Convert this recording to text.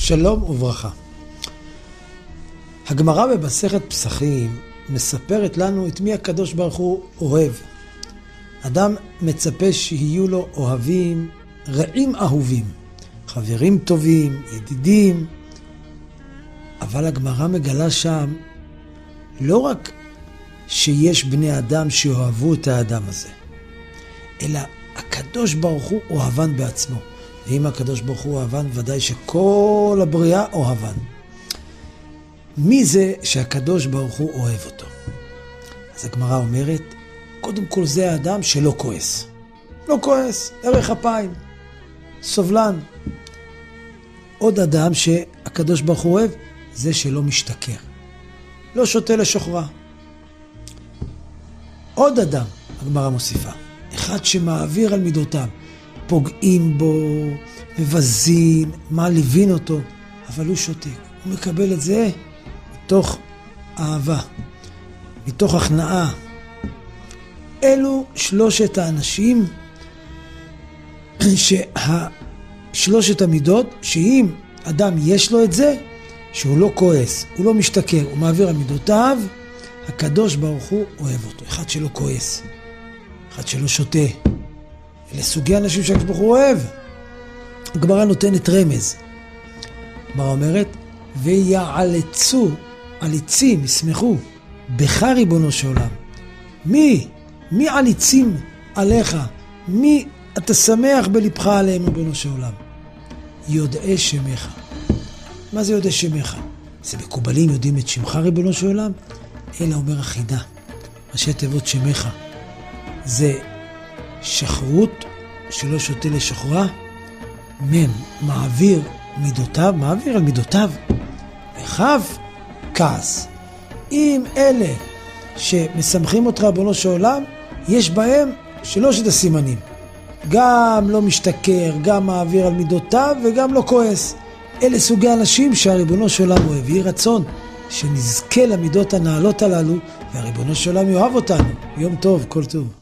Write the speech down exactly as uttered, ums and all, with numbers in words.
שלום וברכה. הגמרא במסכת פסחים מספרת לנו את מי הקדוש ברוך הוא אוהב. אדם מצפה שיהיו לו אוהבים, רעים אהובים, חברים טובים, ידידים. אבל הגמרא מגלה שם לא רק שיש בני אדם שאוהבו את האדם הזה, אלא הקדוש ברוך הוא אוהבן בעצמו. ואם הקדוש ברוך הוא אוהבן, ודאי שכל הבריאה אוהבן. מי זה שהקדוש ברוך הוא אוהב אותו? אז הגמרא אומרת, קודם כל זה האדם שלא כועס. לא כועס, ערך אפיים, סובלן. עוד אדם שהקדוש ברוך הוא אוהב, זה שלא משתכר. לא שותה לשוכרה. עוד אדם, הגמרא מוסיפה, אחד שמעביר על מידותיו, פוגעים בו, מבזין, מעליבין אותו, אבל הוא שותק. הוא מקבל את זה מתוך אהבה, מתוך הכנעה. אלו שלושת האנשים, שלושת המידות, שאם אדם יש לו את זה, שהוא לא כועס, הוא לא משתכר, הוא מעביר על מידותיו, הקדוש ברוך הוא אוהב אותו. אחד שלא כועס, אחד שלא שותה. אלה סוגי אנשים שהקדוש ברוך הוא אוהב. הגמרא נותנת רמז. הגמרא אומרת, ויעלצו, עליצים, ישמחו, בך ריבונו של עולם. מי? מי עליצים עליך? מי אתה שמח בלבך עליהם ריבונו של עולם? יודעי שמך. מה זה יודעי שמך? זה מקובלים יודעים את שמך ריבונו של עולם? אלא אומר החידה, ראשי תיבות שמך. זה שחרות שלא שותה לשוחרה, מם, מעביר מידותיו, מעביר על מידותיו, וחב כעס. אם אלה שמשמחים אותך ריבונו של עולם, יש בהם שלושת הסימנים. גם לא משתכר, גם מעביר על מידותיו וגם לא כועס. אלה סוגי אנשים שהריבונו של עולם אוהב. יהי רצון שנזכה למידות הנעלות הללו, והריבונו של עולם יאהב אותנו. יום טוב, כל טוב.